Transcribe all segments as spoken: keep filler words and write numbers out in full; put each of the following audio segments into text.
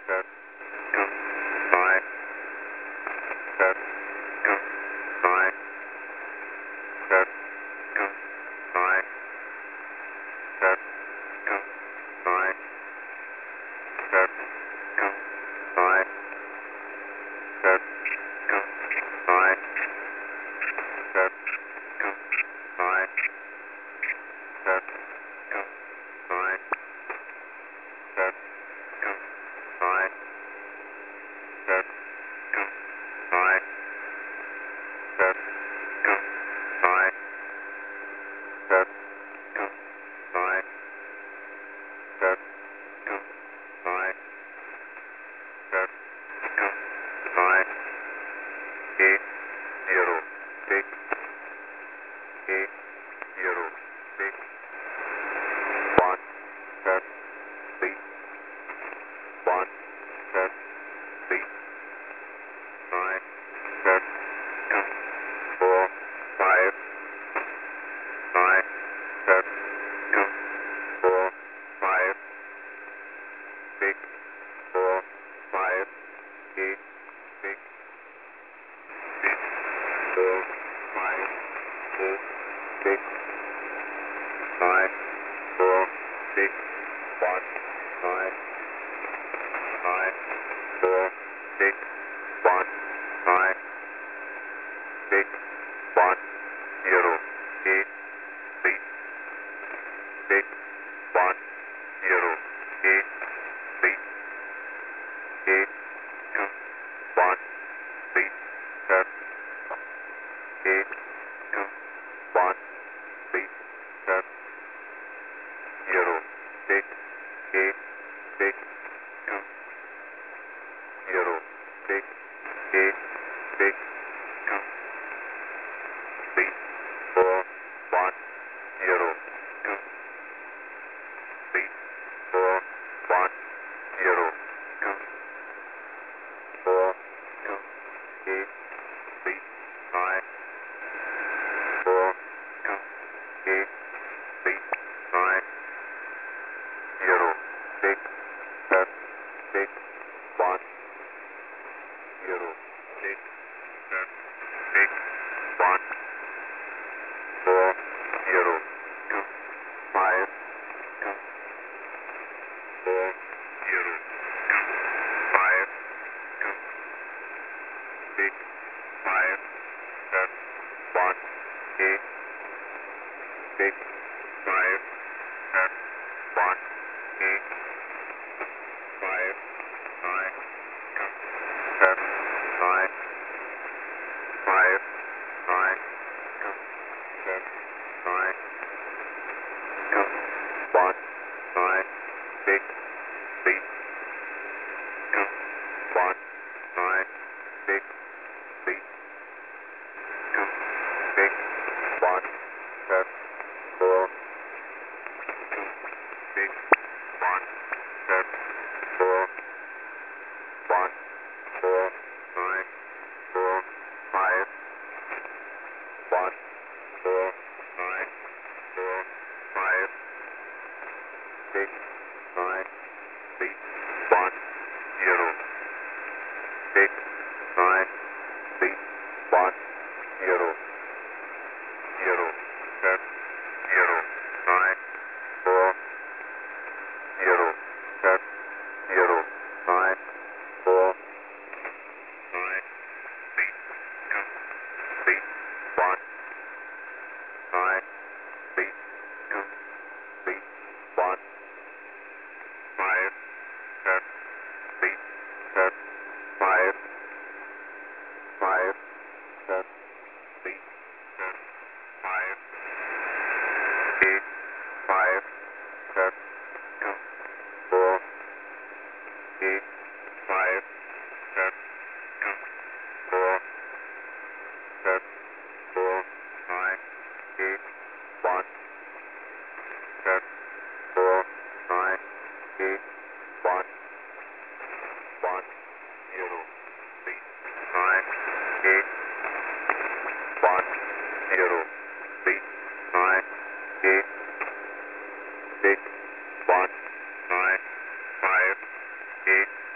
Six, one, nine, five, eight,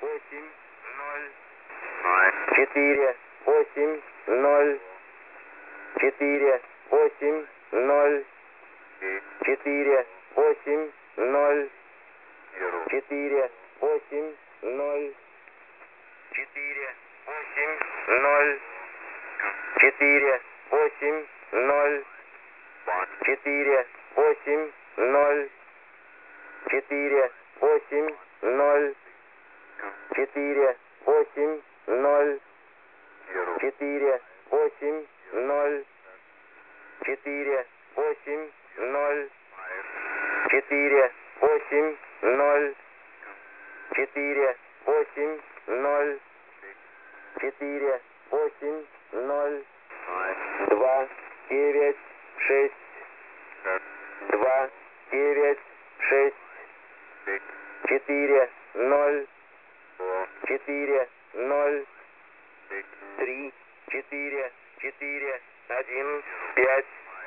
восемь, ноль, nine, четыре, восемь, ноль, четыре, восемь, ноль, eight, четыре, восемь, ноль, zero, четыре, восемь, ноль, четыре, восемь, ноль, четыре, восемь, ноль, one, четыре, восемь, ноль, четыре, восемь, ноль, четыре, восемь, ноль, zero, четыре, восемь, ноль, четыре, восемь, ноль, five, четыре, восемь, ноль, четыре, восемь, ноль, четыре, восемь, ноль, nine, два, девять, шесть, ten, два, девять, шесть, six, четыре, ноль, four, четыре, ноль, six, три, четыре, четыре, один, пять,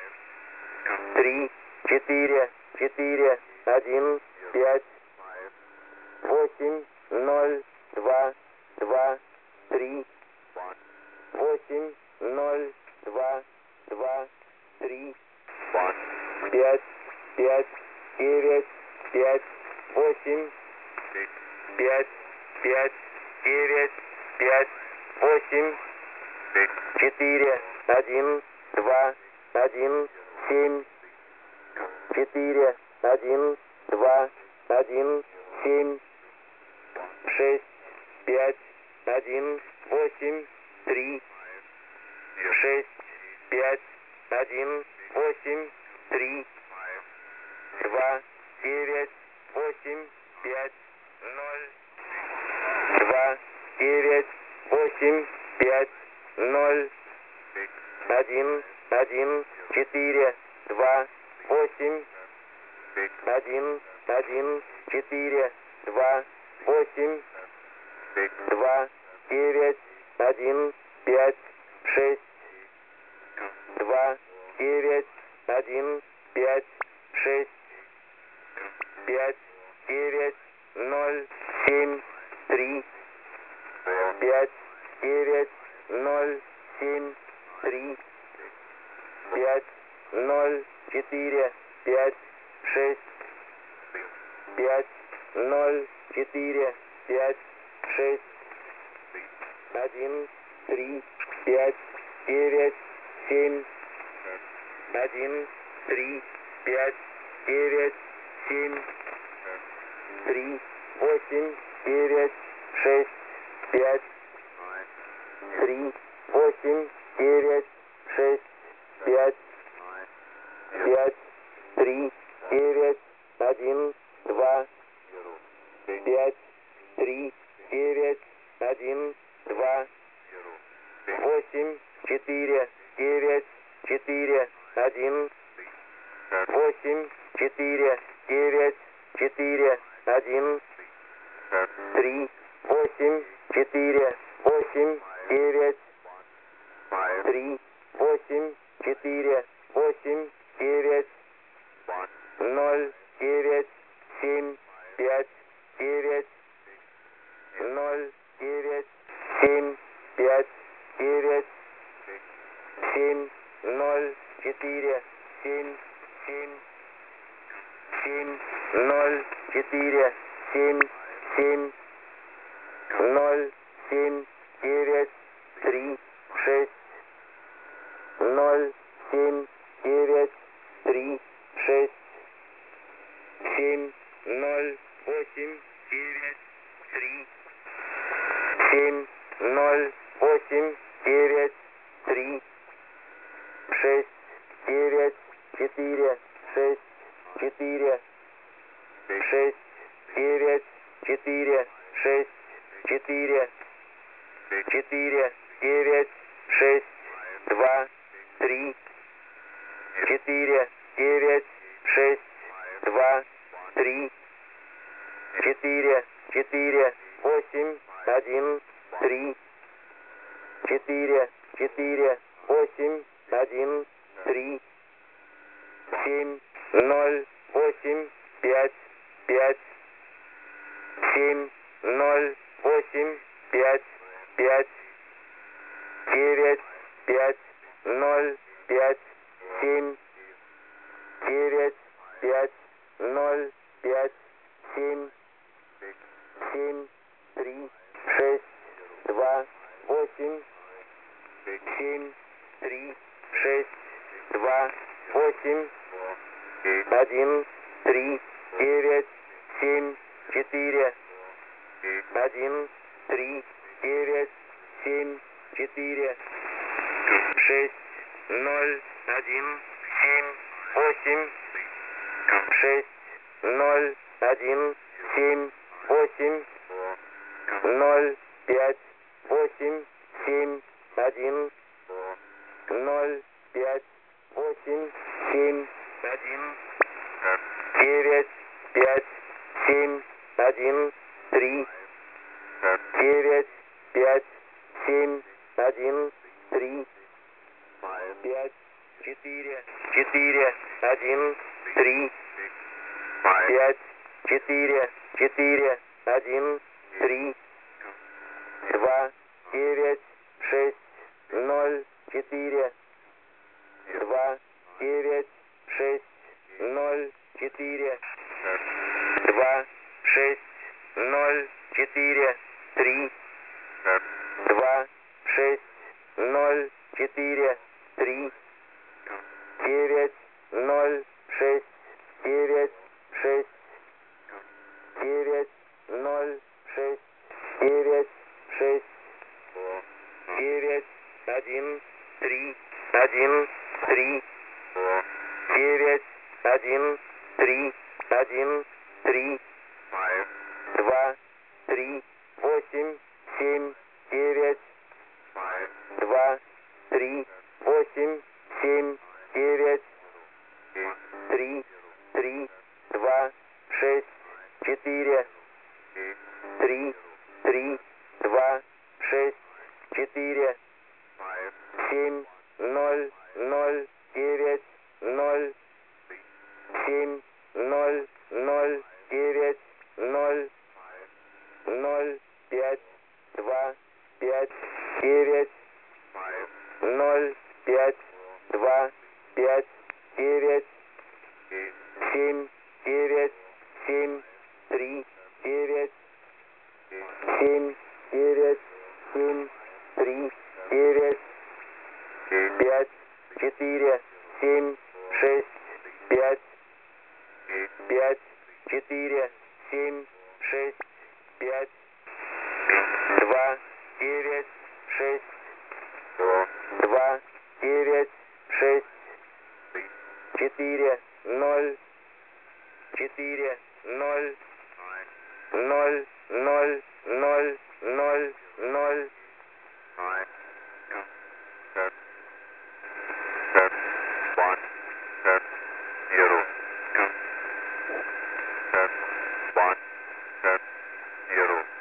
три, четыре, четыре, один, пять, five, восемь, ноль, два, два, три, one, восемь, ноль, два, два, три, one, пять, пять, девять, пять, восемь, six, пять, пять, девять, пять, восемь, six, четыре, один, два, один, семь, четыре, один, два, один, семь, шесть, пять, один, восемь, три, шесть, пять, один, восемь, три, два, девять, восемь, пять, ноль, два, девять, восемь, пять, ноль, один, один, четыре, два, восемь, six, один, один, четыре, два, восемь, six, два, девять, один, пять, шесть, два, девять, один, пять, шесть, пять, девять, ноль, семь, три, four, пять, девять, ноль, семь, три, пять, ноль, четыре, пять, шесть, пять, ноль, четыре, пять, шесть, один, три, пять, девять, семь, один, три, пять, девять, семь, три, восемь, девять, шесть, пять, nine, три, восемь, девять, шесть, пять, nine, пять, три, девять, один, два, zero, six, пять, три, девять, один, два, zero, six, восемь, четыре, девять, четыре, один, ten, восемь, четыре, девять, четыре, один, ten, три, восемь, четыре, восемь, девять, five, три, восемь, четыре, восемь, девять, one, ноль, девять, семь, пять, девять, ноль, девять, семь, пять, девять, семь, ноль, четыре, семь, семь, семь, ноль, четыре, семь, семь, ноль, семь, девять, три, шесть, ноль, семь, девять, три, шесть, семь, ноль, восемь, девять, три, семь, ноль, восемь, девять, три, шесть, девять, четыре, шесть, четыре, шесть, девять, четыре, шесть, четыре, четыре, девять, шесть, два, три, четыре, девять, шесть, два, три, четыре, четыре, восемь, один, три, четыре, четыре, восемь, один, три, семь, ноль, восемь, пять, пять, семь, ноль, восемь, пять, пять, девять, пять, ноль, пять, семь, девять, пять, ноль, пять, семь, семь, три, шесть, два, восемь, семь, три, шесть, два, восемь, один, три, девять, семь, четыре, один, три, девять, семь, четыре, шесть, ноль, один, семь, восемь, шесть, ноль, один, семь, восемь, ноль, пять, восемь, семь, один, ноль, пять, восемь, семь, один, девять, пять, семь, один, три, девять, пять, семь, один, три, пять, четыре, четыре, один, три, пять, четыре, четыре, один, три, два, девять, шесть, ноль, четыре, два, девять, шесть, ноль, четыре, два, шесть, ноль, четыре, три, два, шесть, ноль, четыре, три, девять, ноль, шесть, девять, шесть, девять, ноль, шесть, девять, шесть, девять, один, три, один, три, девять, один, три, один, три, два, три, восемь, семь, девять, два, три, восемь, семь, девять, три, три, два, шесть, четыре, три, три, два, шесть, четыре, семь, ноль, ноль, девять, ноль, семь, ноль, ноль, девять, ноль, ноль, пять, два, пять, девять, ноль, пять, два, пять, девять, семь, девять, семь, три, девять, семь, девять, семь, три, девять, пять, четыре, семь, шесть, пять, пять, четыре, семь, шесть, пять, два, девять, шесть, два, девять, шесть, четыре, ноль, четыре, ноль, ноль, ноль, ноль, ноль, ноль, Zero. One, zero.